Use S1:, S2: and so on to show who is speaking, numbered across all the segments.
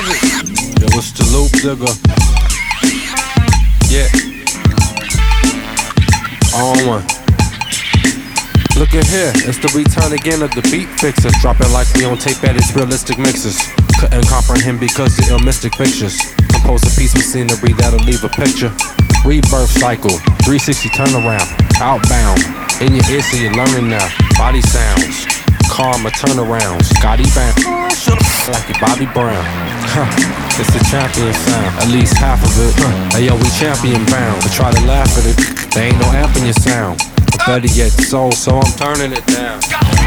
S1: Yo, it's the Loop Digger. Yeah. On one. Look at here, it's the return again of the beat fixer. Dropping like we on tape at its realistic mixes. Couldn't comprehend because the ill mystic pictures. Compose a piece with scenery that'll leave a picture. Rebirth cycle, 360 turnaround. Outbound, in your ear so you're learning now. Body sounds, karma turnarounds. Scotty bound, like your Bobby Brown. It's the champion sound, at least half of it. Hey yo, we champion bound. But try to laugh at it, there ain't no amp in your sound. But better yet, soul, so I'm turning it down.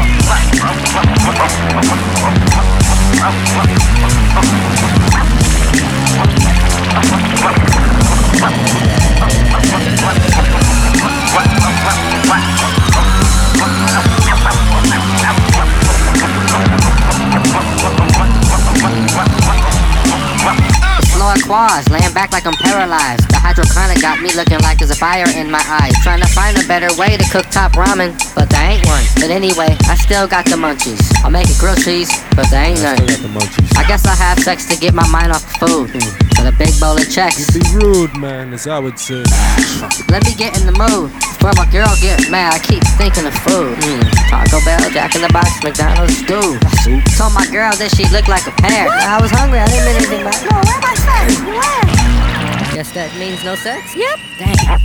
S2: Floor quads, laying back like I'm paralyzed. The hydrochronic got me looking like there's a fire in my eyes. Trying to find a better way to cook top ramen, but there ain't one. But anyway, I still got the munchies. I'll make it grilled cheese, but there ain't none. I guess I'll have sex to get my mind off the food. With a big bowl of checks.
S1: You be rude, man, as I would say.
S2: Let me get in the mood. Before my girl get mad, I keep thinking of food. Taco Bell, Jack in the Box, McDonald's, stew. Told my girl that she looked like a pear. I was hungry, I didn't mean anything by it. No, where my sex? Where? Guess that means no sex? Yep. Dang.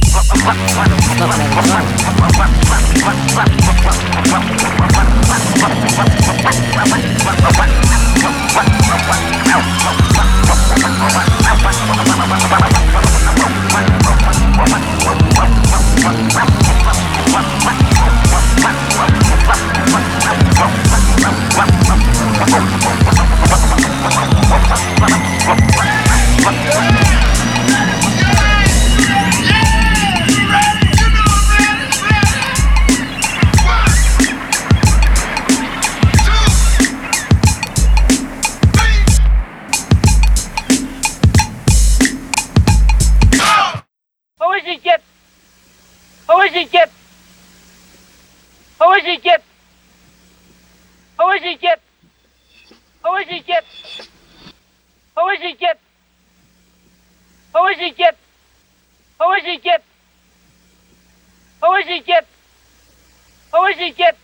S3: Who is he get?